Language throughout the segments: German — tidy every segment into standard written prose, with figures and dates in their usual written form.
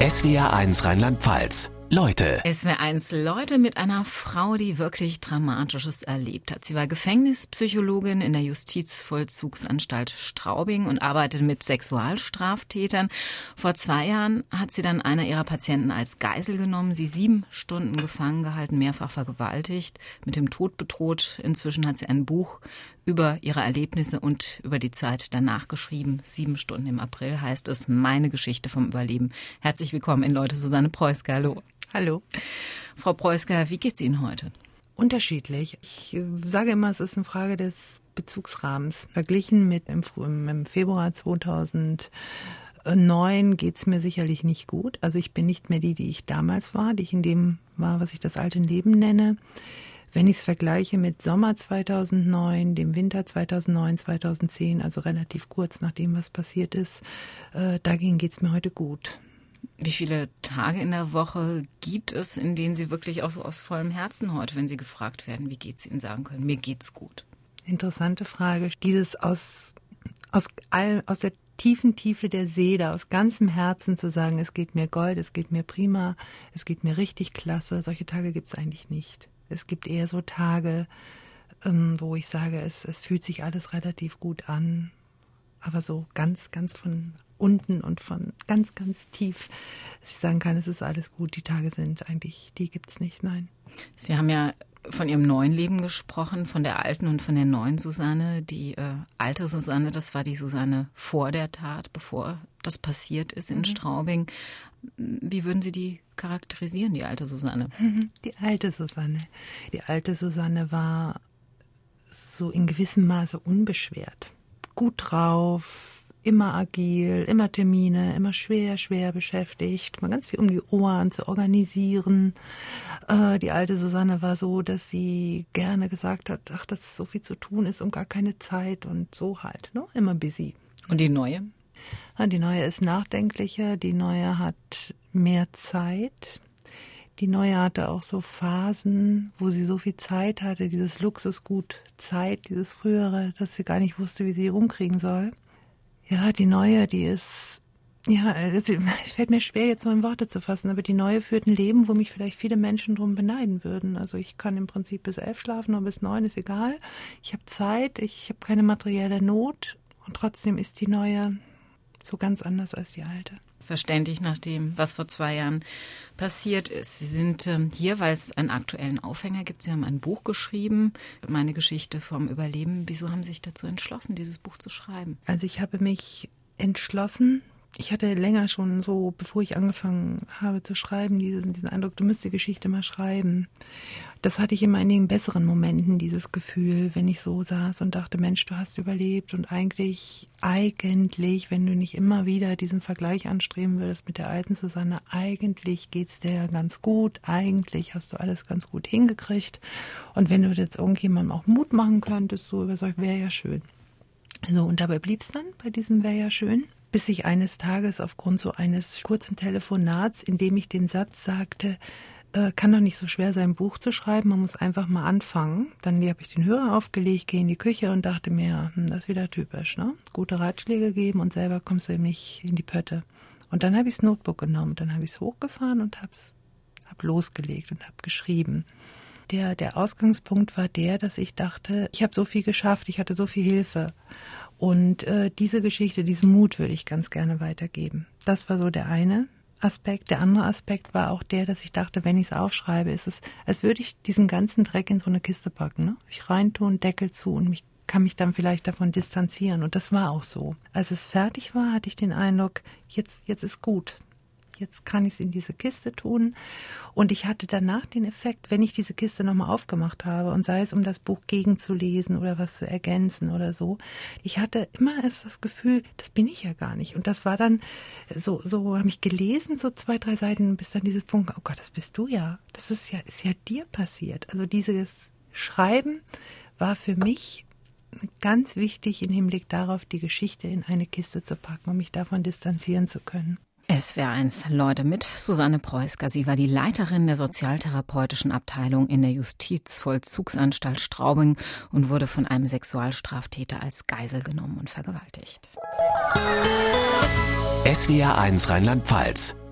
SWR1 Rheinland-Pfalz. Leute. SWR1 Leute mit einer Frau, die wirklich Dramatisches erlebt hat. Sie war Gefängnispsychologin in der Justizvollzugsanstalt Straubing und arbeitet mit Sexualstraftätern. Vor 2 Jahren hat sie dann einer ihrer Patienten als Geisel genommen, sie 7 Stunden gefangen gehalten, mehrfach vergewaltigt, mit dem Tod bedroht. Inzwischen hat sie ein Buch über ihre Erlebnisse und über die Zeit danach geschrieben. 7 Stunden im April heißt es, meine Geschichte vom Überleben. Herzlich willkommen in Leute, Susanne Preusker. Hallo. Hallo. Frau Preusker, wie geht's Ihnen heute? Unterschiedlich. Ich sage immer, es ist eine Frage des Bezugsrahmens. Verglichen mit im Februar 2009 geht's mir sicherlich nicht gut. Also ich bin nicht mehr die ich damals war, die ich in dem war, was ich das alte Leben nenne. Wenn ich es vergleiche mit Sommer 2009, dem Winter 2009, 2010, also relativ kurz nach dem, was passiert ist, dagegen geht's mir heute gut. Wie viele Tage in der Woche gibt es, in denen Sie wirklich auch so aus vollem Herzen heute, wenn Sie gefragt werden, wie geht's Ihnen, sagen können, mir geht's gut? Interessante Frage. Dieses aus der tiefen Tiefe der Seele, aus ganzem Herzen zu sagen, es geht mir Gold, es geht mir prima, es geht mir richtig klasse, solche Tage gibt's eigentlich nicht. Es gibt eher so Tage, wo ich sage, es fühlt sich alles relativ gut an, aber so ganz, ganz von unten und von ganz, ganz tief, dass ich sagen kann, es ist alles gut, die Tage sind eigentlich, die gibt's nicht, nein. Sie haben ja von Ihrem neuen Leben gesprochen, von der alten und von der neuen Susanne. Die alte Susanne, das war die Susanne vor der Tat, bevor das passiert ist in Straubing. Wie würden Sie die charakterisieren, die alte Susanne? Die alte Susanne. Die alte Susanne war so in gewissem Maße unbeschwert, gut drauf, immer agil, immer Termine, immer schwer beschäftigt, mal ganz viel um die Ohren zu organisieren. Die alte Susanne war so, dass sie gerne gesagt hat, ach, dass so viel zu tun ist und gar keine Zeit und so halt, ne? Immer busy. Und die neue? Ja, die neue ist nachdenklicher, die neue hat mehr Zeit. Die neue hatte auch so Phasen, wo sie so viel Zeit hatte, dieses Luxusgut Zeit, dieses frühere, dass sie gar nicht wusste, wie sie rumkriegen soll. Ja, die Neue, die ist, ja, es fällt mir schwer, jetzt so in Worte zu fassen, aber die Neue führt ein Leben, wo mich vielleicht viele Menschen drum beneiden würden. Also ich kann im Prinzip bis 11 schlafen oder bis 9, ist egal. Ich habe Zeit, ich habe keine materielle Not und trotzdem ist die Neue so ganz anders als die alte. Verständlich nach dem, was vor 2 Jahren passiert ist. Sie sind hier, weil es einen aktuellen Aufhänger gibt. Sie haben ein Buch geschrieben, meine Geschichte vom Überleben. Wieso haben Sie sich dazu entschlossen, dieses Buch zu schreiben? Also ich habe mich entschlossen, ich hatte länger schon so, bevor ich angefangen habe zu schreiben, diesen Eindruck, du müsst die Geschichte mal schreiben. Das hatte ich immer in den besseren Momenten, dieses Gefühl, wenn ich so saß und dachte, Mensch, du hast überlebt und eigentlich, wenn du nicht immer wieder diesen Vergleich anstreben würdest mit der alten Susanne, eigentlich geht's dir ja ganz gut, eigentlich hast du alles ganz gut hingekriegt und wenn du jetzt irgendjemandem auch Mut machen könntest, so überzeugt, wäre ja schön. So, und dabei blieb's dann bei diesem wäre ja schön. Bis ich eines Tages aufgrund so eines kurzen Telefonats, in dem ich den Satz sagte, kann doch nicht so schwer sein, ein Buch zu schreiben, man muss einfach mal anfangen. Dann habe ich den Hörer aufgelegt, gehe in die Küche und dachte mir, das ist wieder typisch, ne? Gute Ratschläge geben und selber kommst du eben nicht in die Pötte. Und dann habe ich das Notebook genommen, dann habe ich es hochgefahren und habe losgelegt und habe geschrieben. Der Ausgangspunkt war der, dass ich dachte, ich habe so viel geschafft, ich hatte so viel Hilfe. Und diese Geschichte, diesen Mut würde ich ganz gerne weitergeben. Das war so der eine Aspekt. Der andere Aspekt war auch der, dass ich dachte, wenn ich es aufschreibe, ist es, als würde ich diesen ganzen Dreck in so eine Kiste packen. Ne? Ich reintun, Deckel zu und kann mich dann vielleicht davon distanzieren. Und das war auch so. Als es fertig war, hatte ich den Eindruck, jetzt ist gut. Jetzt kann ich es in diese Kiste tun. Und ich hatte danach den Effekt, wenn ich diese Kiste nochmal aufgemacht habe und sei es, um das Buch gegenzulesen oder was zu ergänzen oder so, ich hatte immer erst das Gefühl, das bin ich ja gar nicht. Und das war dann, so habe ich gelesen, so 2, 3 Seiten, bis dann dieses Punkt, oh Gott, das bist du ja. Das ist ja dir passiert. Also dieses Schreiben war für mich ganz wichtig im Hinblick darauf, die Geschichte in eine Kiste zu packen, um mich davon distanzieren zu können. SWR1 Leute mit Susanne Preusker. Sie war die Leiterin der sozialtherapeutischen Abteilung in der Justizvollzugsanstalt Straubing und wurde von einem Sexualstraftäter als Geisel genommen und vergewaltigt. SWR1 Rheinland-Pfalz.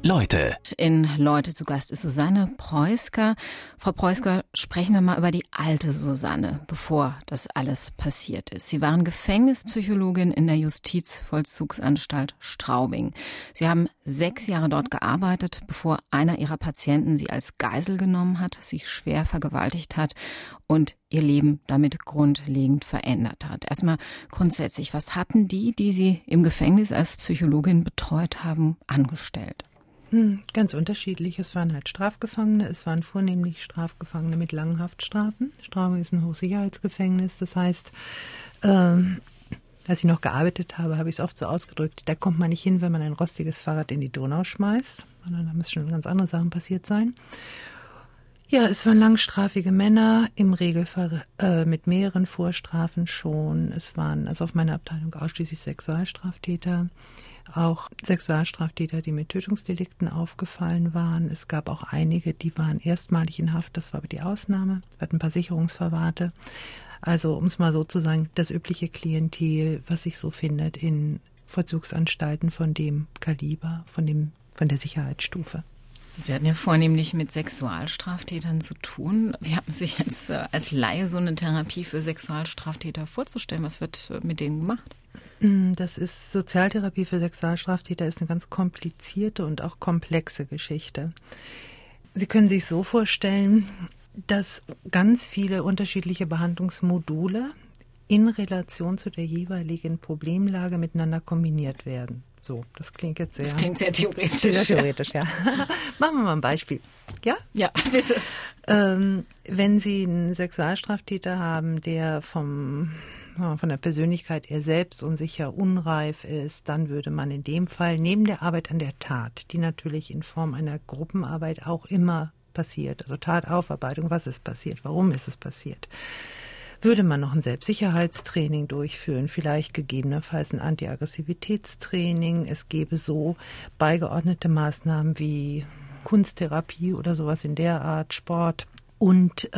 Leute. In Leute zu Gast ist Susanne Preusker. Frau Preusker, sprechen wir mal über die alte Susanne, bevor das alles passiert ist. Sie waren Gefängnispsychologin in der Justizvollzugsanstalt Straubing. Sie haben 6 Jahre dort gearbeitet, bevor einer ihrer Patienten sie als Geisel genommen hat, sie schwer vergewaltigt hat und ihr Leben damit grundlegend verändert hat. Erstmal grundsätzlich, was hatten die Sie im Gefängnis als Psychologin betreut haben, angestellt? Ganz unterschiedlich. Es waren halt Strafgefangene, es waren vornehmlich Strafgefangene mit langen Haftstrafen. Straubing ist ein Hochsicherheitsgefängnis, das heißt, als ich noch gearbeitet habe, habe ich es oft so ausgedrückt, da kommt man nicht hin, wenn man ein rostiges Fahrrad in die Donau schmeißt, sondern da müssen schon ganz andere Sachen passiert sein. Ja, es waren langstrafige Männer, im Regelfall mit mehreren Vorstrafen schon. Es waren also auf meiner Abteilung ausschließlich Sexualstraftäter, auch Sexualstraftäter, die mit Tötungsdelikten aufgefallen waren. Es gab auch einige, die waren erstmalig in Haft, das war aber die Ausnahme. Wir hatten ein paar Sicherungsverwahrte. Also, um es mal so zu sagen, das übliche Klientel, was sich so findet in Vollzugsanstalten von dem Kaliber, von der Sicherheitsstufe. Sie hatten ja vornehmlich mit Sexualstraftätern zu tun. Wie hat man sich jetzt als Laie so eine Therapie für Sexualstraftäter vorzustellen? Was wird mit denen gemacht? Das ist Sozialtherapie für Sexualstraftäter, ist eine ganz komplizierte und auch komplexe Geschichte. Sie können sich so vorstellen, dass ganz viele unterschiedliche Behandlungsmodule in Relation zu der jeweiligen Problemlage miteinander kombiniert werden. So, das klingt jetzt sehr... Das klingt sehr theoretisch. Sehr theoretisch, ja. Machen wir mal ein Beispiel. Ja? Ja, bitte. Wenn Sie einen Sexualstraftäter haben, der von der Persönlichkeit eher selbstunsicher, unreif ist, dann würde man in dem Fall neben der Arbeit an der Tat, die natürlich in Form einer Gruppenarbeit auch immer passiert, also Tataufarbeitung, was ist passiert, warum ist es passiert, würde man noch ein Selbstsicherheitstraining durchführen, vielleicht gegebenenfalls ein Antiaggressivitätstraining. Es gäbe so beigeordnete Maßnahmen wie Kunsttherapie oder sowas in der Art, Sport. Und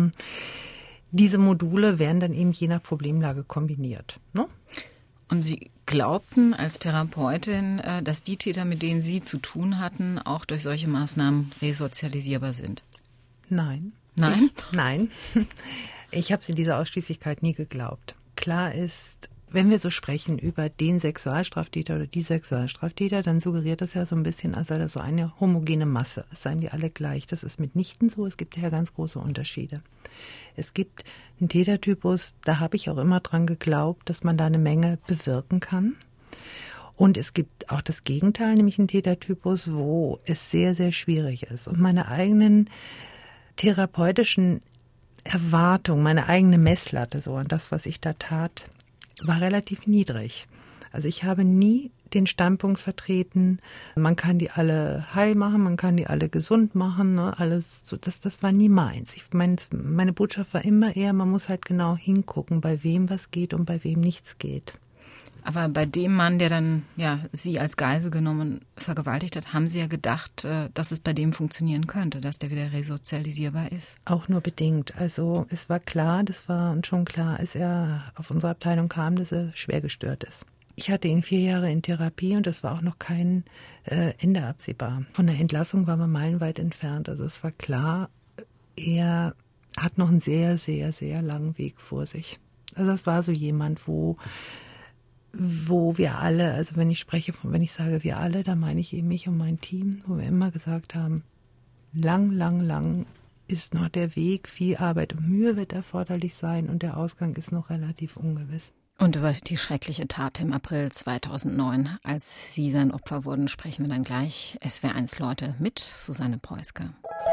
diese Module werden dann eben je nach Problemlage kombiniert. Ne? Und Sie glaubten als Therapeutin, dass die Täter, mit denen Sie zu tun hatten, auch durch solche Maßnahmen resozialisierbar sind? Nein. Nein? Nein. Ich habe es in dieser Ausschließlichkeit nie geglaubt. Klar ist, wenn wir so sprechen über den Sexualstraftäter oder die Sexualstraftäter, dann suggeriert das ja so ein bisschen, als sei das so eine homogene Masse. Es seien die alle gleich. Das ist mitnichten so. Es gibt ja ganz große Unterschiede. Es gibt einen Tätertypus, da habe ich auch immer dran geglaubt, dass man da eine Menge bewirken kann. Und es gibt auch das Gegenteil, nämlich einen Tätertypus, wo es sehr, sehr schwierig ist. Und meine eigenen therapeutischen Erwartung, meine eigene Messlatte so an das, was ich da tat, war relativ niedrig. Also ich habe nie den Standpunkt vertreten, man kann die alle heil machen, man kann die alle gesund machen, ne, alles so, das war nie meins. Meine Botschaft war immer eher, man muss halt genau hingucken, bei wem was geht und bei wem nichts geht. Aber bei dem Mann, der dann Sie als Geisel genommen, vergewaltigt hat, haben Sie ja gedacht, dass es bei dem funktionieren könnte, dass der wieder resozialisierbar ist. Auch nur bedingt. Also es war klar, das war uns schon klar, als er auf unsere Abteilung kam, dass er schwer gestört ist. Ich hatte ihn 4 Jahre in Therapie und es war auch noch kein Ende absehbar. Von der Entlassung waren wir meilenweit entfernt. Also es war klar, er hat noch einen sehr, sehr, sehr langen Weg vor sich. Also das war so jemand, wo wir alle, also wenn ich sage wir alle, da meine ich eben mich und mein Team, wo wir immer gesagt haben, lang ist noch der Weg, viel Arbeit und Mühe wird erforderlich sein und der Ausgang ist noch relativ ungewiss. Und über die schreckliche Tat im April 2009, als Sie sein Opfer wurden, sprechen wir dann gleich. SWR1 Leute mit Susanne Preusker.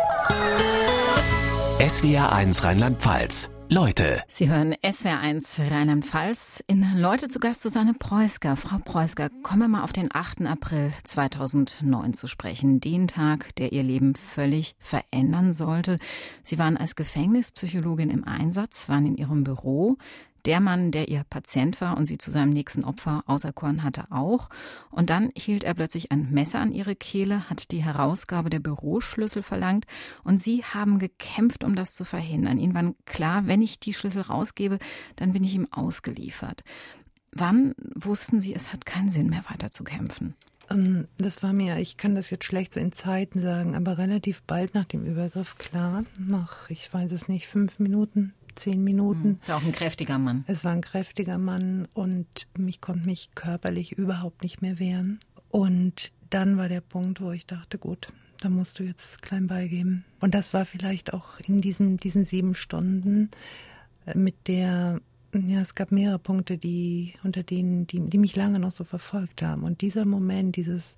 SWR1 Rheinland-Pfalz. Leute. Sie hören SWR1 Rheinland-Pfalz. In Leute zu Gast Susanne Preusker. Frau Preusker, kommen wir mal auf den 8. April 2009 zu sprechen. Den Tag, der Ihr Leben völlig verändern sollte. Sie waren als Gefängnispsychologin im Einsatz, waren in Ihrem Büro. Der Mann, der Ihr Patient war und Sie zu seinem nächsten Opfer auserkoren hatte, auch. Und dann hielt er plötzlich ein Messer an Ihre Kehle, hat die Herausgabe der Büroschlüssel verlangt und Sie haben gekämpft, um das zu verhindern. Ihnen war klar, wenn ich die Schlüssel rausgebe, dann bin ich ihm ausgeliefert. Wann wussten Sie, es hat keinen Sinn mehr, weiter zu kämpfen? Das war mir, ich kann das jetzt schlecht so in Zeiten sagen, aber relativ bald nach dem Übergriff klar, nach, ich weiß es nicht, 5 Minuten, 10 Minuten. War auch ein kräftiger Mann. Es war ein kräftiger Mann und ich konnte mich körperlich überhaupt nicht mehr wehren. Und dann war der Punkt, wo ich dachte, gut, da musst du jetzt klein beigeben. Und das war vielleicht auch in diesen 7 Stunden mit der, ja, es gab mehrere Punkte, die mich lange noch so verfolgt haben. Und dieser Moment, dieses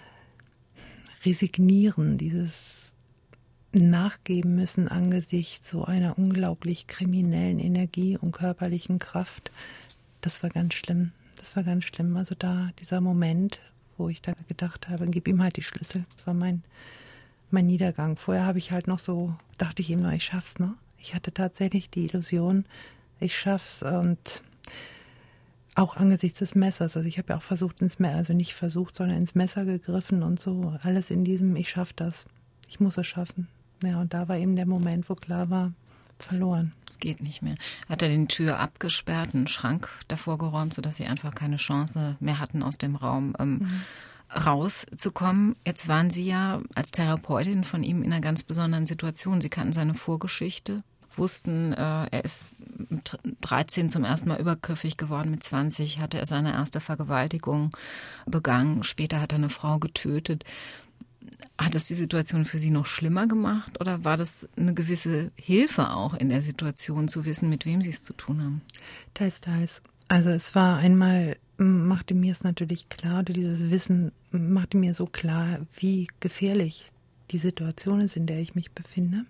Resignieren, dieses Nachgeben müssen angesichts so einer unglaublich kriminellen Energie und körperlichen Kraft, das war ganz schlimm. Das war ganz schlimm. Also dieser Moment, wo ich dann gedacht habe, gib ihm halt die Schlüssel. Das war mein Niedergang. Vorher habe ich halt noch so, dachte ich ihm noch, ich schaff's, ne? Ich hatte tatsächlich die Illusion, ich schaff's, und auch angesichts des Messers. Also ich habe ja auch versucht, ins Messer gegriffen und so. Alles in diesem, ich schaff das. Ich muss es schaffen. Ja, und da war eben der Moment, wo klar war, verloren. Es geht nicht mehr. Hat er die Tür abgesperrt, einen Schrank davor geräumt, sodass sie einfach keine Chance mehr hatten, aus dem Raum rauszukommen. Jetzt waren Sie ja als Therapeutin von ihm in einer ganz besonderen Situation. Sie kannten seine Vorgeschichte, wussten, er ist mit 13 zum ersten Mal übergriffig geworden, mit 20 hatte er seine erste Vergewaltigung begangen, später hat er eine Frau getötet. Hat es die Situation für Sie noch schlimmer gemacht oder war das eine gewisse Hilfe auch in der Situation, zu wissen, mit wem Sie es zu tun haben? Teils. Also es war einmal, machte mir es natürlich klar, oder dieses Wissen machte mir so klar, wie gefährlich die Situation ist, in der ich mich befinde.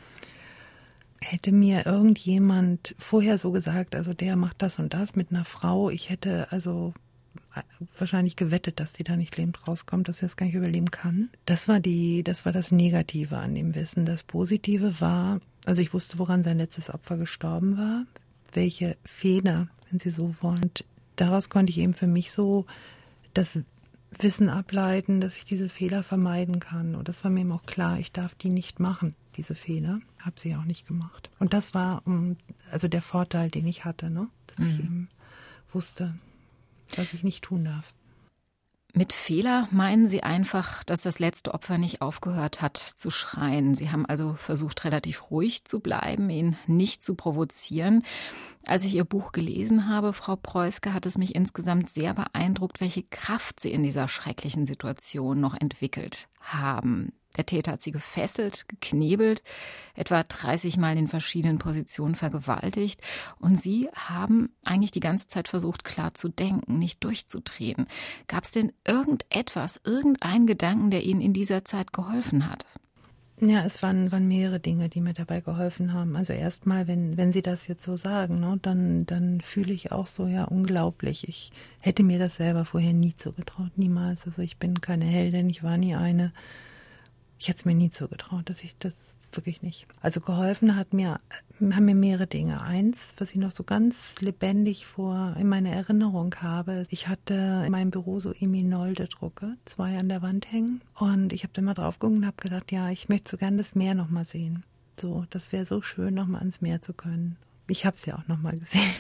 Hätte mir irgendjemand vorher so gesagt, also der macht das und das mit einer Frau, ich hätte also wahrscheinlich gewettet, dass die da nicht lebend rauskommt, dass sie das gar nicht überleben kann. Das war das Negative an dem Wissen. Das Positive war, also ich wusste, woran sein letztes Opfer gestorben war, welche Fehler, wenn Sie so wollen. Und daraus konnte ich eben für mich so das Wissen ableiten, dass ich diese Fehler vermeiden kann. Und das war mir eben auch klar, ich darf die nicht machen, diese Fehler. Habe sie auch nicht gemacht. Und das war also der Vorteil, den ich hatte, ne? Dass ich eben wusste, was ich nicht tun darf. Mit Fehler meinen Sie einfach, dass das letzte Opfer nicht aufgehört hat zu schreien. Sie haben also versucht, relativ ruhig zu bleiben, ihn nicht zu provozieren. Als ich Ihr Buch gelesen habe, Frau Preusker, hat es mich insgesamt sehr beeindruckt, welche Kraft Sie in dieser schrecklichen Situation noch entwickelt haben. Der Täter hat Sie gefesselt, geknebelt, etwa 30 Mal in verschiedenen Positionen vergewaltigt. Und Sie haben eigentlich die ganze Zeit versucht, klar zu denken, nicht durchzudrehen. Gab es denn irgendeinen Gedanken, der Ihnen in dieser Zeit geholfen hat? Ja, es waren mehrere Dinge, die mir dabei geholfen haben. Also erstmal, wenn Sie das jetzt so sagen, ne, dann fühle ich auch so, ja, unglaublich. Ich hätte mir das selber vorher nie zugetraut, niemals. Also ich bin keine Heldin, ich war nie eine. Ich hätte es mir nie zugetraut, dass ich das wirklich nicht. Also geholfen haben mir mehrere Dinge. Eins, was ich noch so ganz lebendig in meiner Erinnerung habe. Ich hatte in meinem Büro so Emil Nolde-Drucke, 2 an der Wand hängen. Und ich habe da mal drauf geguckt und habe gesagt, ja, ich möchte so gern das Meer noch mal sehen. So, das wäre so schön, noch mal ans Meer zu können. Ich habe es ja auch noch mal gesehen,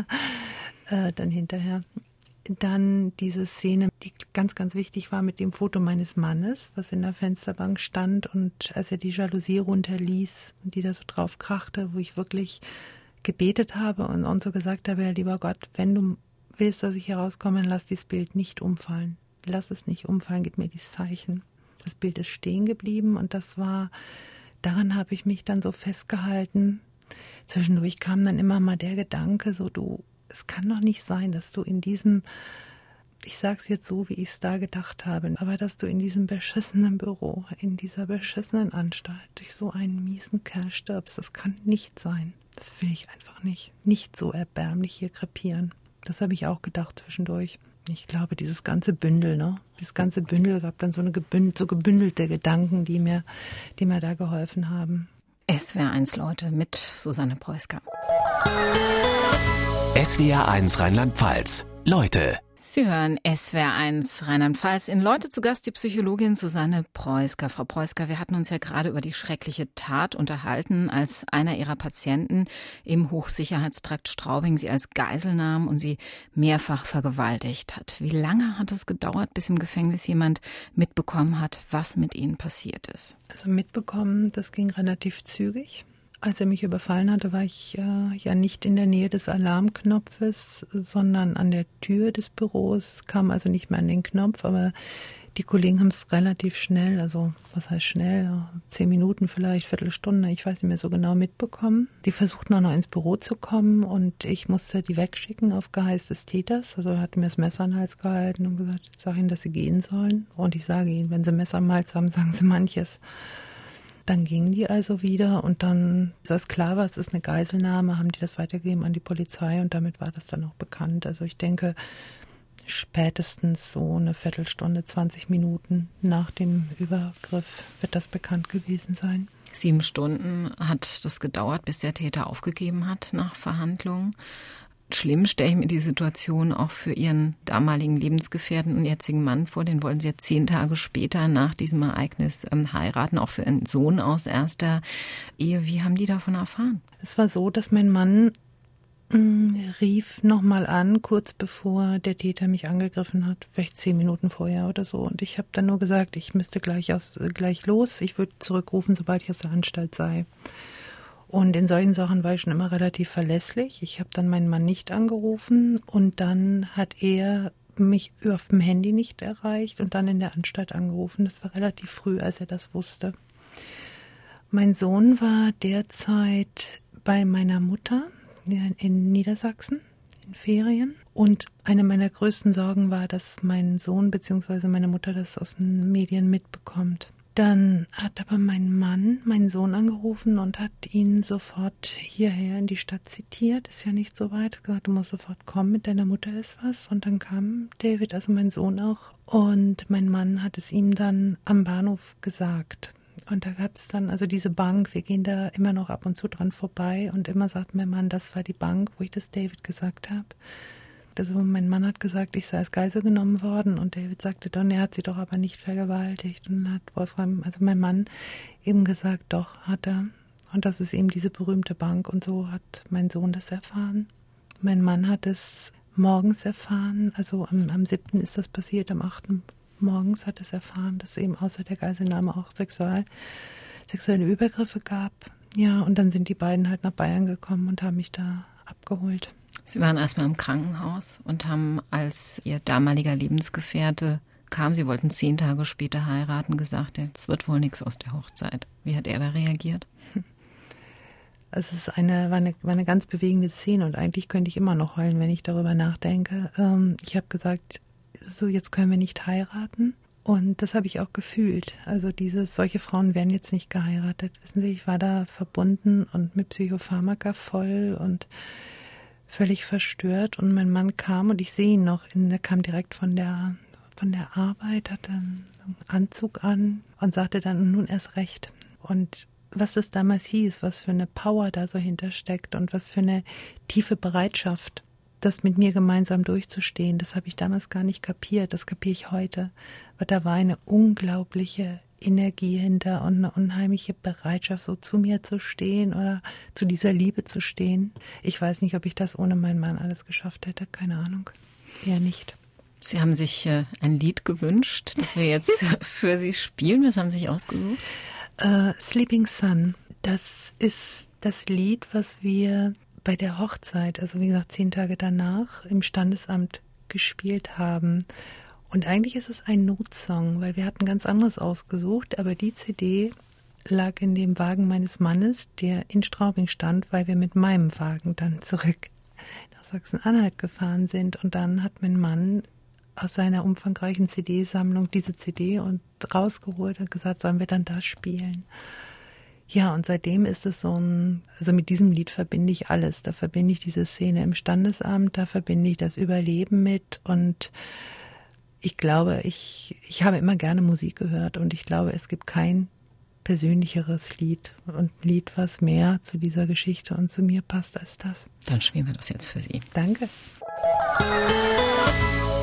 dann hinterher. Dann diese Szene, die ganz, ganz wichtig war, mit dem Foto meines Mannes, was in der Fensterbank stand, und als er die Jalousie runterließ und die da so drauf krachte, wo ich wirklich gebetet habe und so gesagt habe, ja, lieber Gott, wenn du willst, dass ich hier rauskomme, dann lass dieses Bild nicht umfallen. Lass es nicht umfallen, gib mir dieses Zeichen. Das Bild ist stehen geblieben und daran habe ich mich dann so festgehalten. Zwischendurch kam dann immer mal der Gedanke, so es kann doch nicht sein, dass du in diesem, ich sag's jetzt so, wie ich es da gedacht habe, aber dass du in diesem beschissenen Büro, in dieser beschissenen Anstalt durch so einen miesen Kerl stirbst. Das kann nicht sein. Das will ich einfach nicht. Nicht so erbärmlich hier krepieren. Das habe ich auch gedacht zwischendurch. Ich glaube, dieses ganze Bündel gab dann so gebündelte Gedanken, die mir da geholfen haben. SWR1 Leute mit Susanne Preusker. SWR1 Rheinland-Pfalz. Leute. Sie hören SWR1 Rheinland-Pfalz. In Leute zu Gast die Psychologin Susanne Preusker. Frau Preusker, wir hatten uns ja gerade über die schreckliche Tat unterhalten, als einer Ihrer Patienten im Hochsicherheitstrakt Straubing sie als Geisel nahm und sie mehrfach vergewaltigt hat. Wie lange hat es gedauert, bis im Gefängnis jemand mitbekommen hat, was mit Ihnen passiert ist? Also mitbekommen, das ging relativ zügig. Als er mich überfallen hatte, war ich ja nicht in der Nähe des Alarmknopfes, sondern an der Tür des Büros, kam also nicht mehr an den Knopf, aber die Kollegen haben es relativ schnell, also was heißt schnell, 10 Minuten vielleicht, Viertelstunde, ich weiß nicht mehr so genau, mitbekommen. Die versuchten auch noch ins Büro zu kommen und ich musste die wegschicken auf Geheiß des Täters. Also er hat mir das Messer an den Hals gehalten und gesagt, ich sage ihnen, dass sie gehen sollen. Und ich sage ihnen, wenn sie ein Messer am Hals haben, sagen sie manches. Dann gingen die also wieder und dann, als klar war, es ist eine Geiselnahme, haben die das weitergegeben an die Polizei und damit war das dann auch bekannt. Also ich denke, spätestens so eine Viertelstunde, 20 Minuten nach dem Übergriff wird das bekannt gewesen sein. 7 Stunden hat das gedauert, bis der Täter aufgegeben hat nach Verhandlungen. Schlimm stelle ich mir die Situation auch für Ihren damaligen Lebensgefährten und jetzigen Mann vor. Den wollten Sie ja 10 Tage später nach diesem Ereignis heiraten, auch für Ihren Sohn aus erster Ehe. Wie haben die davon erfahren? Es war so, dass mein Mann rief nochmal an, kurz bevor der Täter mich angegriffen hat, vielleicht 10 Minuten vorher oder so. Und ich habe dann nur gesagt, ich müsste gleich los. Ich würde zurückrufen, sobald ich aus der Anstalt sei. Und in solchen Sachen war ich schon immer relativ verlässlich. Ich habe dann meinen Mann nicht angerufen und dann hat er mich auf dem Handy nicht erreicht und dann in der Anstalt angerufen. Das war relativ früh, als er das wusste. Mein Sohn war derzeit bei meiner Mutter in Niedersachsen in Ferien. Und eine meiner größten Sorgen war, dass mein Sohn bzw. meine Mutter das aus den Medien mitbekommt. Dann hat aber mein Mann meinen Sohn angerufen und hat ihn sofort hierher in die Stadt zitiert. Ist ja nicht so weit. Hat gesagt, du musst sofort kommen, mit deiner Mutter ist was. Und dann kam David, also mein Sohn auch. Und mein Mann hat es ihm dann am Bahnhof gesagt. Und da gab es dann also diese Bank. Wir gehen da immer noch ab und zu dran vorbei. Und immer sagt mein Mann, das war die Bank, wo ich das David gesagt habe. Also mein Mann hat gesagt, ich sei als Geisel genommen worden und David sagte dann, er hat sie doch aber nicht vergewaltigt. Und dann hat Wolfram, also mein Mann, eben gesagt, doch, hat er. Und das ist eben diese berühmte Bank und so hat mein Sohn das erfahren. Mein Mann hat es morgens erfahren, also am 7. ist das passiert, am 8. morgens hat es erfahren, dass es eben außer der Geiselnahme auch sexuelle Übergriffe gab. Ja, und dann sind die beiden halt nach Bayern gekommen und haben mich da abgeholt. Sie waren erstmal im Krankenhaus und haben, als Ihr damaliger Lebensgefährte kam, Sie wollten 10 Tage später heiraten, gesagt, jetzt wird wohl nichts aus der Hochzeit. Wie hat er da reagiert? Also es war eine ganz bewegende Szene und eigentlich könnte ich immer noch heulen, wenn ich darüber nachdenke. Ich habe gesagt, so jetzt können wir nicht heiraten. Und das habe ich auch gefühlt. Also solche Frauen werden jetzt nicht geheiratet. Wissen Sie, ich war da verbunden und mit Psychopharmaka voll und völlig verstört. Und mein Mann kam und ich sehe ihn noch, er kam direkt von der Arbeit, hatte einen Anzug an und sagte dann, nun erst recht. Und was es damals hieß, was für eine Power da so hintersteckt und was für eine tiefe Bereitschaft, das mit mir gemeinsam durchzustehen, das habe ich damals gar nicht kapiert, das kapiere ich heute. Aber da war eine unglaubliche Energie hinter und eine unheimliche Bereitschaft, so zu mir zu stehen oder zu dieser Liebe zu stehen. Ich weiß nicht, ob ich das ohne meinen Mann alles geschafft hätte, keine Ahnung, eher nicht. Sie haben sich ein Lied gewünscht, das wir jetzt für Sie spielen. Was haben Sie sich ausgesucht? Sleeping Sun, das ist das Lied, was wir bei der Hochzeit, also wie gesagt 10 Tage danach, im Standesamt gespielt haben. Und eigentlich ist es ein Notsong, weil wir hatten ganz anderes ausgesucht, aber die CD lag in dem Wagen meines Mannes, der in Straubing stand, weil wir mit meinem Wagen dann zurück nach Sachsen-Anhalt gefahren sind. Und dann hat mein Mann aus seiner umfangreichen CD-Sammlung diese CD und rausgeholt und gesagt, sollen wir dann das spielen? Ja, und seitdem ist es also mit diesem Lied verbinde ich alles. Da verbinde ich diese Szene im Standesamt, da verbinde ich das Überleben mit und ich glaube, ich habe immer gerne Musik gehört und ich glaube, es gibt kein persönlicheres Lied und Lied, was mehr zu dieser Geschichte und zu mir passt als das. Dann spielen wir das jetzt für Sie. Danke.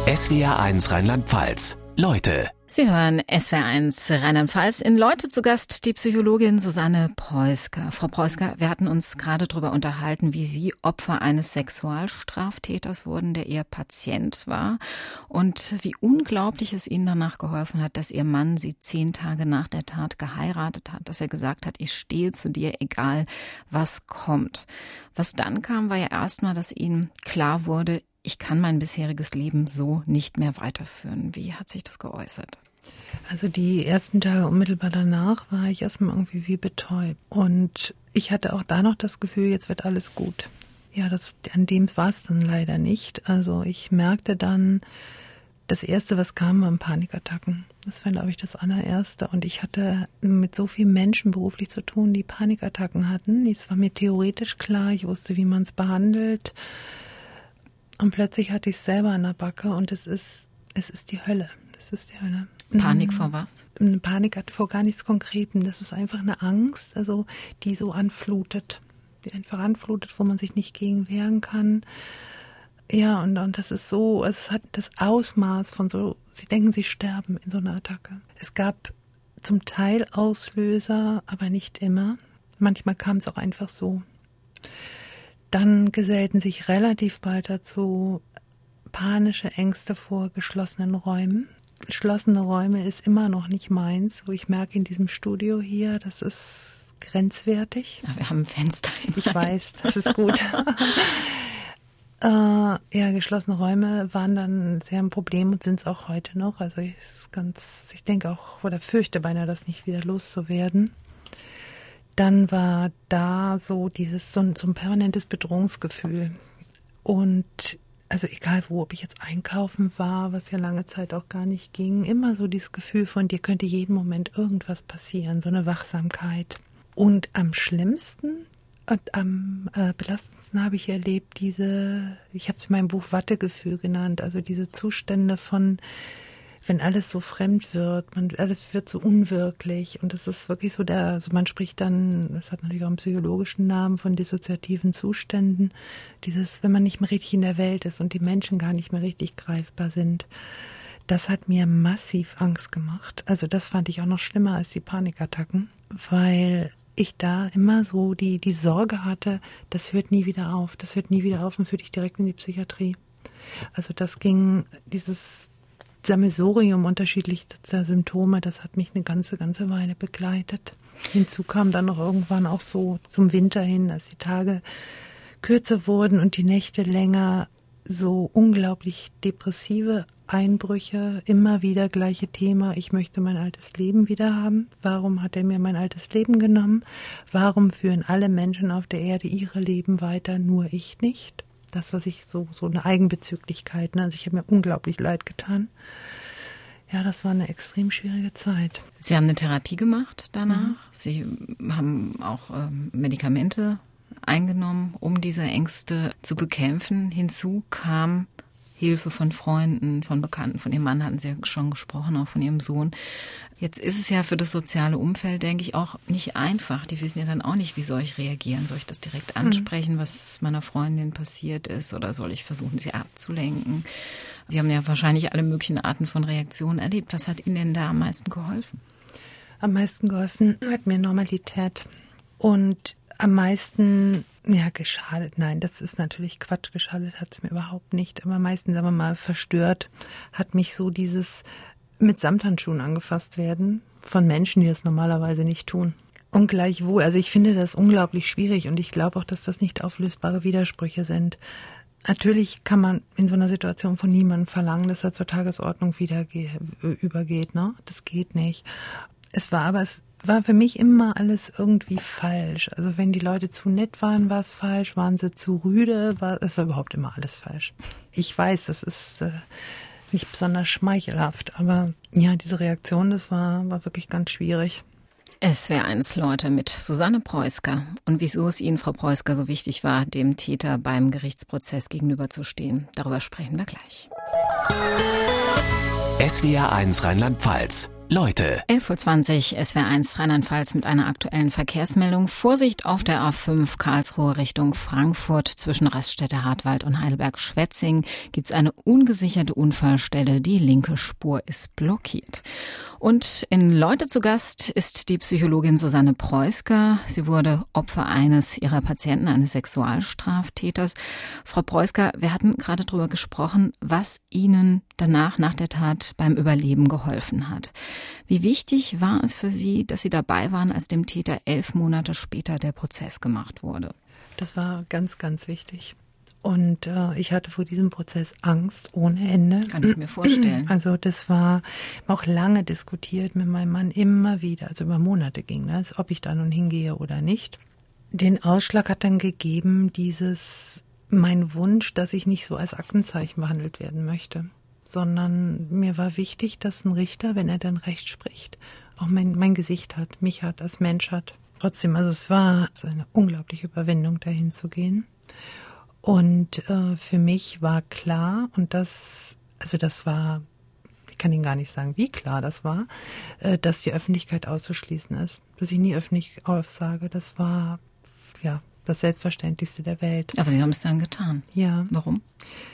SWR1 Rheinland-Pfalz. Leute. Sie hören SWR1 Rheinland-Pfalz. In Leute zu Gast die Psychologin Susanne Preusker. Frau Preusker, wir hatten uns gerade darüber unterhalten, wie Sie Opfer eines Sexualstraftäters wurden, der Ihr Patient war, und wie unglaublich es Ihnen danach geholfen hat, dass Ihr Mann Sie 10 Tage nach der Tat geheiratet hat, dass er gesagt hat, ich stehe zu dir, egal was kommt. Was dann kam, war ja erstmal, dass Ihnen klar wurde, ich kann mein bisheriges Leben so nicht mehr weiterführen. Wie hat sich das geäußert? Also die ersten Tage unmittelbar danach war ich erstmal irgendwie wie betäubt. Und ich hatte auch da noch das Gefühl, jetzt wird alles gut. Ja, an dem war es dann leider nicht. Also ich merkte dann, das Erste, was kam, waren Panikattacken. Das war, glaube ich, das allererste. Und ich hatte mit so vielen Menschen beruflich zu tun, die Panikattacken hatten. Es war mir theoretisch klar, ich wusste, wie man es behandelt. Und plötzlich hatte ich es selber an der Backe und es ist die Hölle. Es ist die Hölle. Panik vor was? Eine Panik hat vor gar nichts Konkretem. Das ist einfach eine Angst, also die so anflutet. Die einfach anflutet, wo man sich nicht gegen wehren kann. Ja, und das ist so, es hat das Ausmaß von so, Sie denken, Sie sterben in so einer Attacke. Es gab zum Teil Auslöser, aber nicht immer. Manchmal kam es auch einfach so. Dann gesellten sich relativ bald dazu panische Ängste vor geschlossenen Räumen. Geschlossene Räume ist immer noch nicht meins. So, ich merke in diesem Studio hier, das ist grenzwertig. Ja, wir haben ein Fenster. Ich weiß, das ist gut. Ja, geschlossene Räume waren dann sehr ein Problem und sind es auch heute noch. Also ich denke auch, oder fürchte beinahe, das nicht wieder loszuwerden. Dann war da so so ein permanentes Bedrohungsgefühl. Und also egal wo, ob ich jetzt einkaufen war, was ja lange Zeit auch gar nicht ging, immer so dieses Gefühl von, dir könnte jeden Moment irgendwas passieren, so eine Wachsamkeit. Und am schlimmsten und am belastendsten habe ich erlebt ich habe es in meinem Buch Wattegefühl genannt, also diese Zustände von, wenn alles so fremd wird, alles wird so unwirklich, und das ist wirklich so man spricht dann, das hat natürlich auch einen psychologischen Namen, von dissoziativen Zuständen, wenn man nicht mehr richtig in der Welt ist und die Menschen gar nicht mehr richtig greifbar sind. Das hat mir massiv Angst gemacht. Also das fand ich auch noch schlimmer als die Panikattacken, weil ich da immer so die Sorge hatte, das hört nie wieder auf, und führt dich direkt in die Psychiatrie. Also das ging, dieses Sammelsurium unterschiedlichster Symptome, das hat mich eine ganze Weile begleitet. Hinzu kam dann noch irgendwann auch so zum Winter hin, als die Tage kürzer wurden und die Nächte länger, so unglaublich depressive Einbrüche, immer wieder gleiche Thema, ich möchte mein altes Leben wieder haben. Warum hat er mir mein altes Leben genommen? Warum führen alle Menschen auf der Erde ihre Leben weiter, nur ich nicht? Das, was ich so eine Eigenbezüglichkeit, ne? Also ich habe mir unglaublich leid getan. Ja, das war eine extrem schwierige Zeit. Sie haben eine Therapie gemacht danach. Sie haben auch Medikamente eingenommen, um diese Ängste zu bekämpfen. Hinzu kam Hilfe von Freunden, von Bekannten. Von Ihrem Mann hatten Sie ja schon gesprochen, auch von Ihrem Sohn. Jetzt ist es ja für das soziale Umfeld, denke ich, auch nicht einfach. Die wissen ja dann auch nicht, wie soll ich reagieren? Soll ich das direkt ansprechen, was meiner Freundin passiert ist? Oder soll ich versuchen, sie abzulenken? Sie haben ja wahrscheinlich alle möglichen Arten von Reaktionen erlebt. Was hat Ihnen denn da am meisten geholfen? Am meisten geholfen hat mir Normalität. Und am meisten, ja, geschadet, nein, das ist natürlich Quatsch, geschadet hat es mir überhaupt nicht. Aber am meisten, sagen wir mal, verstört hat mich so dieses mit Samthandschuhen angefasst werden von Menschen, die das normalerweise nicht tun. Und gleichwohl, also ich finde das unglaublich schwierig und ich glaube auch, dass das nicht auflösbare Widersprüche sind. Natürlich kann man in so einer Situation von niemandem verlangen, dass er zur Tagesordnung wieder übergeht, ne? Das geht nicht. Es war für mich immer alles irgendwie falsch. Also wenn die Leute zu nett waren, war es falsch. Waren sie zu rüde, es war überhaupt immer alles falsch. Ich weiß, das ist nicht besonders schmeichelhaft, aber ja, diese Reaktion, das war wirklich ganz schwierig. SWR1 Leute mit Susanne Preusker und wieso es Ihnen, Frau Preusker, so wichtig war, dem Täter beim Gerichtsprozess gegenüberzustehen. Darüber sprechen wir gleich. SWR1 Rheinland-Pfalz. Leute. 11:20 Uhr, SWR1 Rheinland-Pfalz mit einer aktuellen Verkehrsmeldung. Vorsicht auf der A5 Karlsruhe Richtung Frankfurt. Zwischen Raststätte Hartwald und Heidelberg-Schwetzing gibt's eine ungesicherte Unfallstelle. Die linke Spur ist blockiert. Und in Leute zu Gast ist die Psychologin Susanne Preusker. Sie wurde Opfer eines ihrer Patienten, eines Sexualstraftäters. Frau Preusker, wir hatten gerade darüber gesprochen, was Ihnen danach, nach der Tat, beim Überleben geholfen hat. Wie wichtig war es für Sie, dass Sie dabei waren, als dem Täter 11 Monate später der Prozess gemacht wurde? Das war ganz, ganz wichtig. Und ich hatte vor diesem Prozess Angst ohne Ende. Kann ich mir vorstellen. Also das war auch lange diskutiert mit meinem Mann, immer wieder, also über Monate ging das, ob ich da nun hingehe oder nicht. Den Ausschlag hat dann gegeben mein Wunsch, dass ich nicht so als Aktenzeichen behandelt werden möchte, sondern mir war wichtig, dass ein Richter, wenn er dann Recht spricht, auch mein Gesicht hat, mich hat, als Mensch hat. Trotzdem, also es war eine unglaubliche Überwindung, dahin zu gehen. Und für mich war klar, und das war, ich kann Ihnen gar nicht sagen, wie klar das war, dass die Öffentlichkeit auszuschließen ist. Dass ich nie öffentlich aussage, das war ja das Selbstverständlichste der Welt. Aber Sie haben es dann getan. Ja. Warum?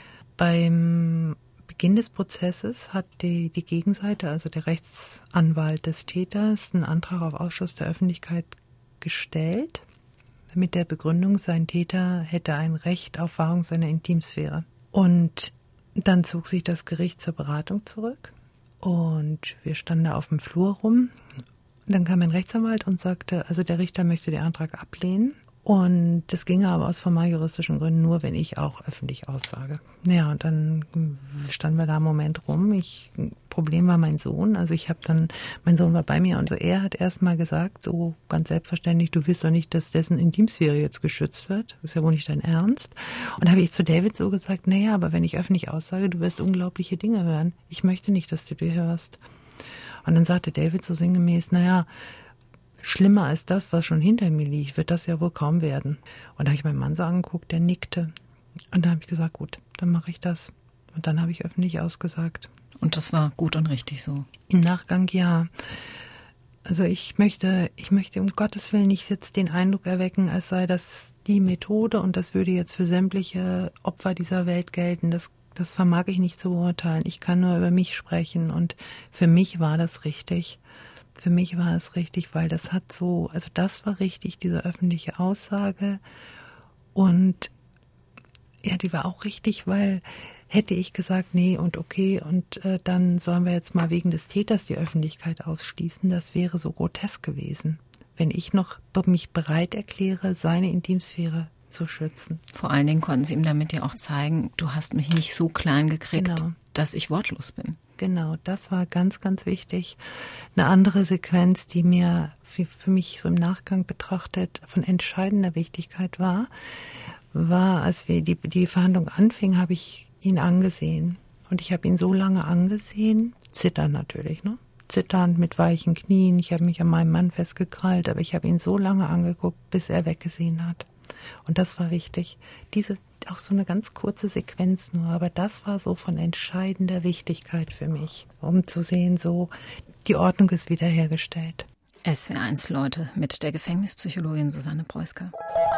Beim Beginn des Prozesses hat die Gegenseite, also der Rechtsanwalt des Täters, einen Antrag auf Ausschluss der Öffentlichkeit gestellt, mit der Begründung, sein Täter hätte ein Recht auf Wahrung seiner Intimsphäre. Und dann zog sich das Gericht zur Beratung zurück und wir standen da auf dem Flur rum. Und dann kam ein Rechtsanwalt und sagte, also der Richter möchte den Antrag ablehnen. Und das ginge aber aus formal juristischen Gründen nur, wenn ich auch öffentlich aussage. Ja, und dann standen wir da einen Moment rum. Problem war mein Sohn. Also mein Sohn war bei mir und so, er hat erst mal gesagt, so ganz selbstverständlich, du willst doch nicht, dass dessen Intimsphäre jetzt geschützt wird. Das ist ja wohl nicht dein Ernst. Und da habe ich zu David so gesagt, naja, aber wenn ich öffentlich aussage, du wirst unglaubliche Dinge hören. Ich möchte nicht, dass du die hörst. Und dann sagte David so sinngemäß, naja, schlimmer als das, was schon hinter mir liegt, wird das ja wohl kaum werden. Und da habe ich meinen Mann so angeguckt, der nickte. Und da habe ich gesagt, gut, dann mache ich das. Und dann habe ich öffentlich ausgesagt. Und das war gut und richtig so? Im Nachgang ja. Also ich möchte um Gottes Willen nicht jetzt den Eindruck erwecken, als sei das die Methode und das würde jetzt für sämtliche Opfer dieser Welt gelten. Das vermag ich nicht zu beurteilen. Ich kann nur über mich sprechen und für mich war das richtig. Für mich war es richtig, weil das war richtig, diese öffentliche Aussage. Und ja, die war auch richtig, weil hätte ich gesagt, nee und okay und dann sollen wir jetzt mal wegen des Täters die Öffentlichkeit ausschließen, das wäre so grotesk gewesen, wenn ich noch mich bereit erkläre, seine Intimsphäre zu schützen. Vor allen Dingen konnten Sie ihm damit ja auch zeigen, du hast mich nicht so klein gekriegt, genau, dass ich wortlos bin. Genau, das war ganz, ganz wichtig. Eine andere Sequenz, die mir für mich so im Nachgang betrachtet von entscheidender Wichtigkeit war, als wir die Verhandlung anfingen, habe ich ihn angesehen. Und ich habe ihn so lange angesehen, zitternd natürlich, ne? Zitternd mit weichen Knien. Ich habe mich an meinem Mann festgekrallt, aber ich habe ihn so lange angeguckt, bis er weggesehen hat. Und das war wichtig. Auch so eine ganz kurze Sequenz nur, aber das war so von entscheidender Wichtigkeit für mich, um zu sehen, so die Ordnung ist wiederhergestellt. SWR1 Leute mit der Gefängnispsychologin Susanne Preusker.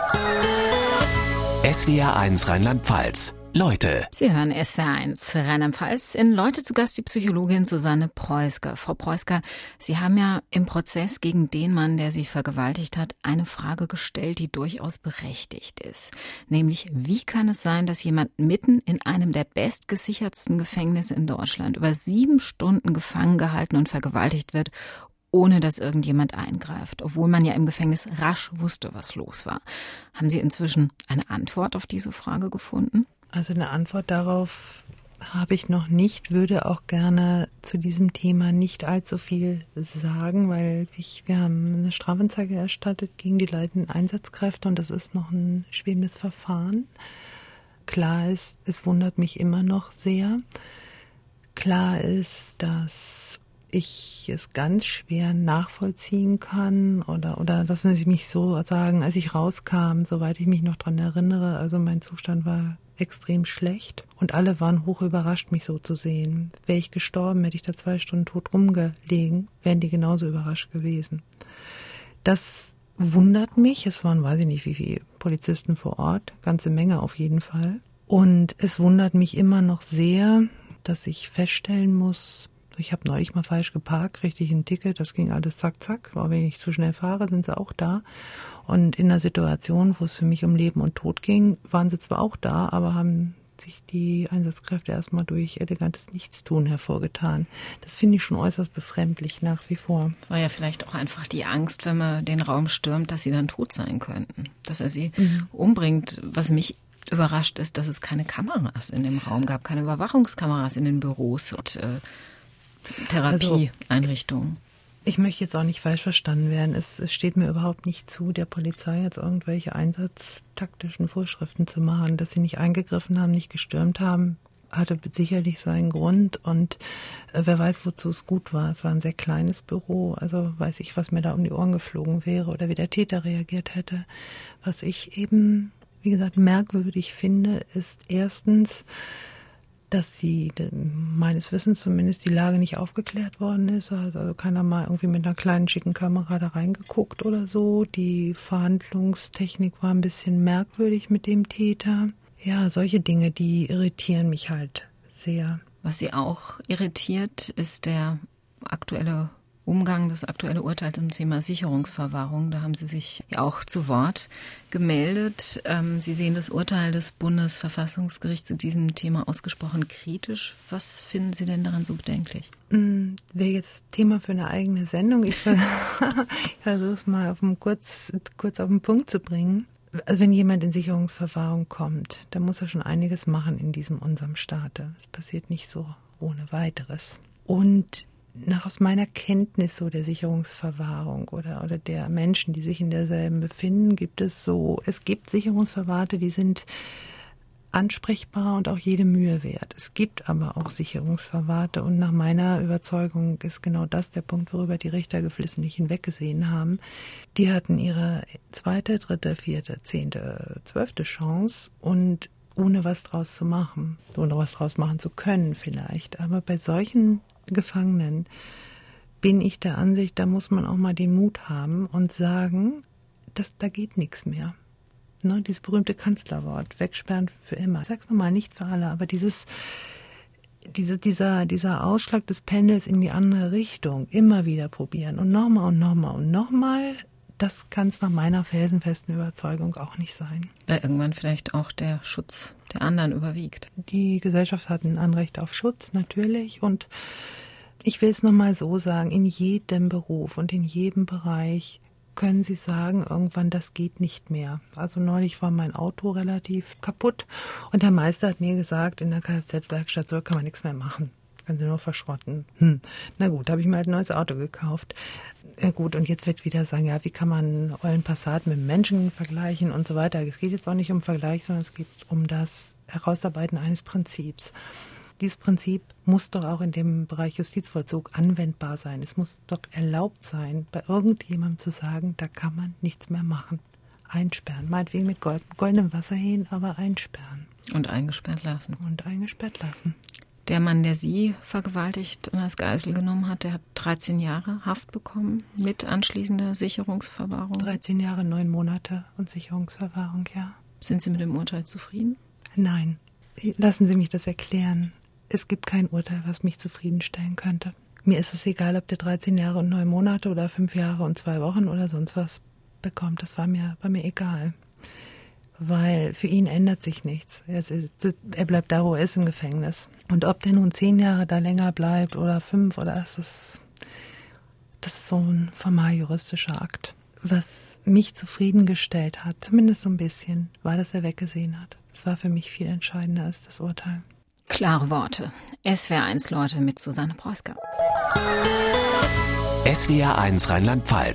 SWR1 Rheinland-Pfalz. Leute. Sie hören SWR1 Rheinland-Pfalz. In Leute zu Gast die Psychologin Susanne Preusker. Frau Preusker, Sie haben ja im Prozess gegen den Mann, der Sie vergewaltigt hat, eine Frage gestellt, die durchaus berechtigt ist. Nämlich, wie kann es sein, dass jemand mitten in einem der bestgesichertsten Gefängnisse in Deutschland über 7 Stunden gefangen gehalten und vergewaltigt wird, ohne dass irgendjemand eingreift, obwohl man ja im Gefängnis rasch wusste, was los war. Haben Sie inzwischen eine Antwort auf diese Frage gefunden? Also eine Antwort darauf habe ich noch nicht, würde auch gerne zu diesem Thema nicht allzu viel sagen, weil wir haben eine Strafanzeige erstattet gegen die leitenden Einsatzkräfte und das ist noch ein schwebendes Verfahren. Klar ist, es wundert mich immer noch sehr. Klar ist, dass ich es ganz schwer nachvollziehen kann oder lassen Sie mich so sagen, als ich rauskam, soweit ich mich noch dran erinnere, also mein Zustand war extrem schlecht und alle waren hoch überrascht, mich so zu sehen. Wäre ich gestorben, hätte ich da 2 Stunden tot rumgelegen, wären die genauso überrascht gewesen. Das wundert mich, es waren, weiß ich nicht, wie viele Polizisten vor Ort, ganze Menge auf jeden Fall. Und es wundert mich immer noch sehr, dass ich feststellen muss, ich habe neulich mal falsch geparkt, kriegte ich ein Ticket, das ging alles zack, zack. Aber wenn ich zu schnell fahre, sind sie auch da. Und in einer Situation, wo es für mich um Leben und Tod ging, waren sie zwar auch da, aber haben sich die Einsatzkräfte erstmal durch elegantes Nichtstun hervorgetan. Das finde ich schon äußerst befremdlich nach wie vor. War ja vielleicht auch einfach die Angst, wenn man den Raum stürmt, dass sie dann tot sein könnten. Dass er sie umbringt. Was mich überrascht ist, dass es keine Kameras in dem Raum gab, keine Überwachungskameras in den Büros und Therapieeinrichtungen. Ich möchte jetzt auch nicht falsch verstanden werden. Es steht mir überhaupt nicht zu, der Polizei jetzt irgendwelche einsatztaktischen Vorschriften zu machen. Dass sie nicht eingegriffen haben, nicht gestürmt haben, hatte sicherlich seinen Grund. Und wer weiß, wozu es gut war. Es war ein sehr kleines Büro. Also weiß ich, was mir da um die Ohren geflogen wäre oder wie der Täter reagiert hätte. Was ich eben, wie gesagt, merkwürdig finde, ist erstens, dass sie, meines Wissens zumindest, die Lage nicht aufgeklärt worden ist. Also keiner mal irgendwie mit einer kleinen schicken Kamera da reingeguckt oder so. Die Verhandlungstechnik war ein bisschen merkwürdig mit dem Täter. Ja, solche Dinge, die irritieren mich halt sehr. Was Sie auch irritiert, ist der aktuelle Umgang, das aktuelle Urteil zum Thema Sicherungsverwahrung. Da haben Sie sich ja auch zu Wort gemeldet. Sie sehen das Urteil des Bundesverfassungsgerichts zu diesem Thema ausgesprochen kritisch. Was finden Sie denn daran so bedenklich? Wäre jetzt Thema für eine eigene Sendung. Ich versuche es mal kurz auf den Punkt zu bringen. Also wenn jemand in Sicherungsverwahrung kommt, dann muss er schon einiges machen in unserem Staate. Es passiert nicht so ohne weiteres. Und aus meiner Kenntnis so der Sicherungsverwahrung oder der Menschen, die sich in derselben befinden, es gibt Sicherungsverwahrte, die sind ansprechbar und auch jede Mühe wert. Es gibt aber auch Sicherungsverwahrte und nach meiner Überzeugung ist genau das der Punkt, worüber die Richter geflissentlich hinweggesehen haben. Die hatten ihre 2., 3., 4., 10., 12. Chance und ohne was draus zu machen, ohne was draus machen zu können vielleicht. Aber bei solchen Gefangenen bin ich der Ansicht, da muss man auch mal den Mut haben und sagen, da geht nichts mehr. Ne, dieses berühmte Kanzlerwort, wegsperren für immer. Ich sag's nochmal, nicht für alle, aber dieser Ausschlag des Pendels in die andere Richtung, immer wieder probieren und nochmal und nochmal und nochmal, das kann es nach meiner felsenfesten Überzeugung auch nicht sein. Weil irgendwann vielleicht auch der Schutz der anderen überwiegt. Die Gesellschaft hat ein Anrecht auf Schutz, natürlich. Und ich will es nochmal so sagen, in jedem Beruf und in jedem Bereich können Sie sagen, irgendwann, das geht nicht mehr. Also neulich war mein Auto relativ kaputt und der Meister hat mir gesagt, in der Kfz-Werkstatt so kann man nichts mehr machen. Können Sie nur verschrotten. Na gut, habe ich mir halt ein neues Auto gekauft. Gut, und jetzt wird wieder sagen, ja, wie kann man einen ollen Passat mit einem Menschen vergleichen und so weiter. Es geht jetzt auch nicht um Vergleich, sondern es geht um das Herausarbeiten eines Prinzips. Dieses Prinzip muss doch auch in dem Bereich Justizvollzug anwendbar sein. Es muss doch erlaubt sein, bei irgendjemandem zu sagen, da kann man nichts mehr machen. Einsperren, meinetwegen mit goldenem Wasserhähnen, aber einsperren. Und eingesperrt lassen. Der Mann, der Sie vergewaltigt und als Geisel genommen hat, der hat 13 Jahre Haft bekommen mit anschließender Sicherungsverwahrung. 13 Jahre, 9 Monate und Sicherungsverwahrung, ja. Sind Sie mit dem Urteil zufrieden? Nein. Lassen Sie mich das erklären. Es gibt kein Urteil, was mich zufriedenstellen könnte. Mir ist es egal, ob der 13 Jahre und 9 Monate oder 5 Jahre und 2 Wochen oder sonst was bekommt. Das war mir egal. Weil für ihn ändert sich nichts. Er bleibt da, wo er ist, im Gefängnis. Und ob der nun 10 Jahre da länger bleibt oder 5 oder das ist so ein formal juristischer Akt. Was mich zufriedengestellt hat, zumindest so ein bisschen, war, dass er weggesehen hat. Das war für mich viel entscheidender als das Urteil. Klare Worte. SWR1 Leute mit Susanne Preusker. SWR1 Rheinland-Pfalz.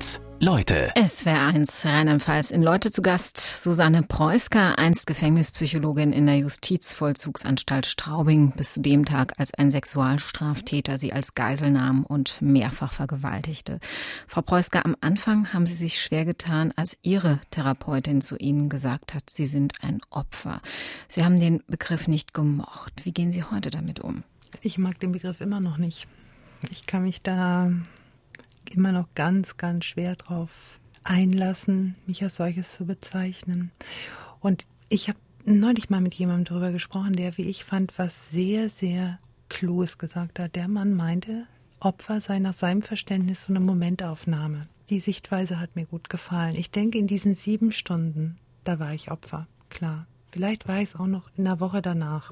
Leute. SWR1 Rheinland-Pfalz in Leute zu Gast. Susanne Preusker, einst Gefängnispsychologin in der Justizvollzugsanstalt Straubing, bis zu dem Tag, als ein Sexualstraftäter sie als Geisel nahm und mehrfach vergewaltigte. Frau Preusker, am Anfang haben Sie sich schwer getan, als Ihre Therapeutin zu Ihnen gesagt hat, Sie sind ein Opfer. Sie haben den Begriff nicht gemocht. Wie gehen Sie heute damit um? Ich mag den Begriff immer noch nicht. Ich kann mich da immer noch ganz, ganz schwer drauf einlassen, mich als solches zu bezeichnen. Und ich habe neulich mal mit jemandem darüber gesprochen, der, wie ich fand, was sehr, sehr Kluges gesagt hat. Der Mann meinte, Opfer sei nach seinem Verständnis so eine Momentaufnahme. Die Sichtweise hat mir gut gefallen. Ich denke, in diesen 7 Stunden, da war ich Opfer, klar. Vielleicht war ich es auch noch in der Woche danach.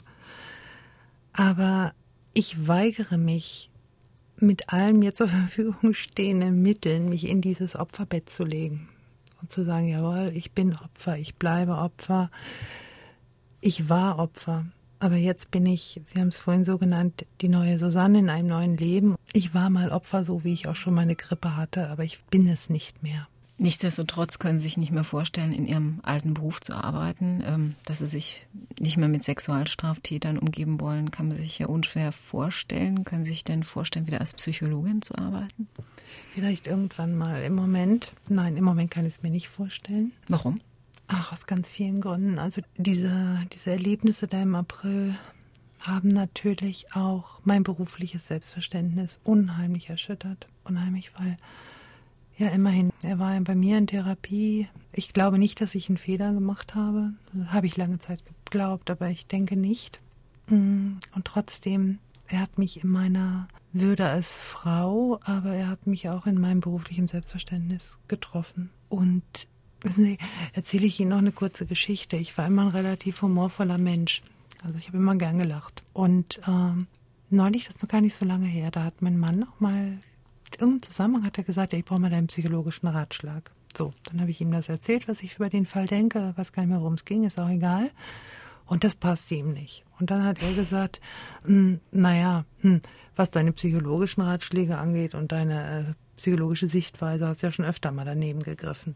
Aber ich weigere mich, mit allen mir zur Verfügung stehenden Mitteln mich in dieses Opferbett zu legen und zu sagen, jawohl, ich bin Opfer, ich bleibe Opfer, ich war Opfer, aber jetzt bin ich, Sie haben es vorhin so genannt, die neue Susanne in einem neuen Leben. Ich war mal Opfer, so wie ich auch schon meine Grippe hatte, aber ich bin es nicht mehr. Nichtsdestotrotz können Sie sich nicht mehr vorstellen, in Ihrem alten Beruf zu arbeiten. Dass Sie sich nicht mehr mit Sexualstraftätern umgeben wollen, kann man sich ja unschwer vorstellen. Können Sie sich denn vorstellen, wieder als Psychologin zu arbeiten? Vielleicht irgendwann mal. Im Moment kann ich es mir nicht vorstellen. Warum? Ach, aus ganz vielen Gründen. Also diese Erlebnisse da im April haben natürlich auch mein berufliches Selbstverständnis unheimlich erschüttert. Unheimlich, weil ja, immerhin. Er war bei mir in Therapie. Ich glaube nicht, dass ich einen Fehler gemacht habe. Das habe ich lange Zeit geglaubt, aber ich denke nicht. Und trotzdem, er hat mich in meiner Würde als Frau, aber er hat mich auch in meinem beruflichen Selbstverständnis getroffen. Und wissen Sie, erzähle ich Ihnen noch eine kurze Geschichte. Ich war immer ein relativ humorvoller Mensch. Also ich habe immer gern gelacht. Und neulich, das ist noch gar nicht so lange her, da hat mein Mann auch mal irgendeinem Zusammenhang hat er gesagt, ja, ich brauche mal deinen psychologischen Ratschlag. So, dann habe ich ihm das erzählt, was ich über den Fall denke, weiß gar nicht mehr, worum es ging, ist auch egal. Und das passte ihm nicht. Und dann hat er gesagt, was deine psychologischen Ratschläge angeht und deine psychologische Sichtweise, hast du ja schon öfter mal daneben gegriffen.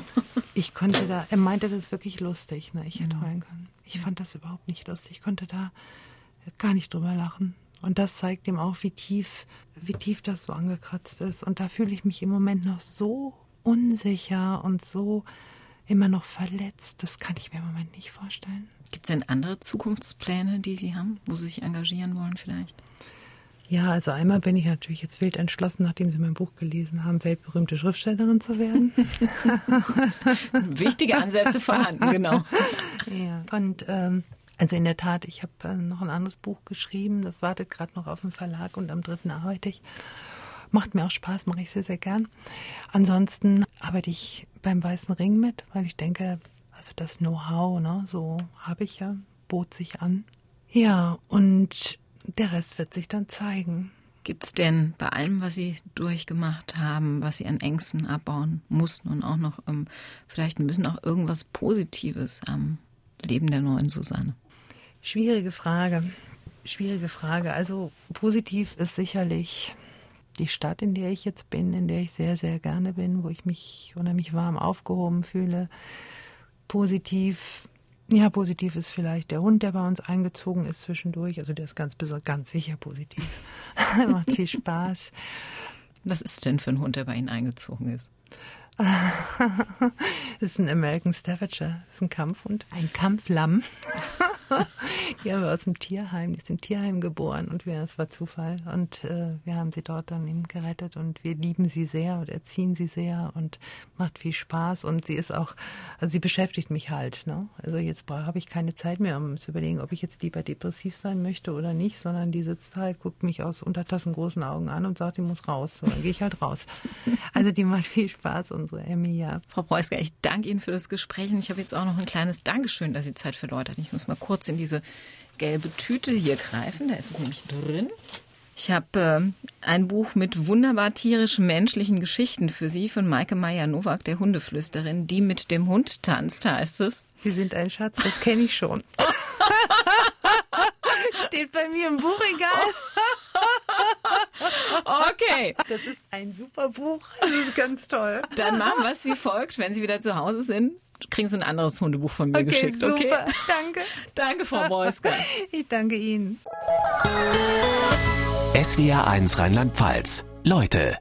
Er meinte das wirklich lustig, ne? Ich hätte heulen können. Ich fand das überhaupt nicht lustig, ich konnte da gar nicht drüber lachen. Und das zeigt ihm auch, wie tief das so angekratzt ist. Und da fühle ich mich im Moment noch so unsicher und so immer noch verletzt. Das kann ich mir im Moment nicht vorstellen. Gibt es denn andere Zukunftspläne, die Sie haben, wo Sie sich engagieren wollen vielleicht? Ja, also einmal bin ich natürlich jetzt wild entschlossen, nachdem Sie mein Buch gelesen haben, weltberühmte Schriftstellerin zu werden. Wichtige Ansätze vorhanden, genau. Ja, und also in der Tat, ich habe noch ein anderes Buch geschrieben, das wartet gerade noch auf den Verlag und am 3. arbeite ich. Macht mir auch Spaß, mache ich sehr, sehr gern. Ansonsten arbeite ich beim Weißen Ring mit, weil ich denke, also das Know-how, ne, so habe ich ja, bot sich an. Ja, und der Rest wird sich dann zeigen. Gibt es denn bei allem, was Sie durchgemacht haben, was Sie an Ängsten abbauen mussten und auch noch vielleicht ein bisschen auch irgendwas Positives am Leben der neuen Susanne? Schwierige Frage. Also positiv ist sicherlich die Stadt, in der ich jetzt bin, in der ich sehr, sehr gerne bin, wo ich mich unheimlich warm aufgehoben fühle. Positiv ist vielleicht der Hund, der bei uns eingezogen ist zwischendurch. Also der ist ganz sicher positiv. Macht viel Spaß. Was ist denn für ein Hund, der bei Ihnen eingezogen ist? Das ist ein American Staffordshire, das ist ein Kampfhund, ein Kampflamm. Die haben wir aus dem Tierheim, die ist im Tierheim geboren und das war Zufall. Und wir haben sie dort dann eben gerettet und wir lieben sie sehr und erziehen sie sehr und macht viel Spaß. Und sie ist auch, also sie beschäftigt mich halt, ne? Also jetzt habe ich keine Zeit mehr, um zu überlegen, ob ich jetzt lieber depressiv sein möchte oder nicht, sondern die sitzt halt, guckt mich aus untertassengroßen Augen an und sagt, die muss raus. So, dann gehe ich halt raus. Also die macht viel Spaß, unsere Emmy, ja. Frau Preusker, ich danke Ihnen für das Gespräch und ich habe jetzt auch noch ein kleines Dankeschön, dass Sie Zeit für Leute hatten. Ich muss mal kurz in diese gelbe Tüte hier greifen, da ist es nämlich drin. Ich habe ein Buch mit wunderbar tierischen, menschlichen Geschichten für Sie von Maike Meyer-Nowak, der Hundeflüsterin, die mit dem Hund tanzt, heißt es. Sie sind ein Schatz, das kenne ich schon. Steht bei mir im Buchregal. Okay. Das ist ein super Buch. Das ist ganz toll. Dann machen wir es wie folgt. Wenn Sie wieder zu Hause sind, kriegen Sie ein anderes Hundebuch von mir geschickt. Super. Okay, Danke. Danke, Frau Beusker. Ich danke Ihnen. SWR1 Rheinland-Pfalz. Leute.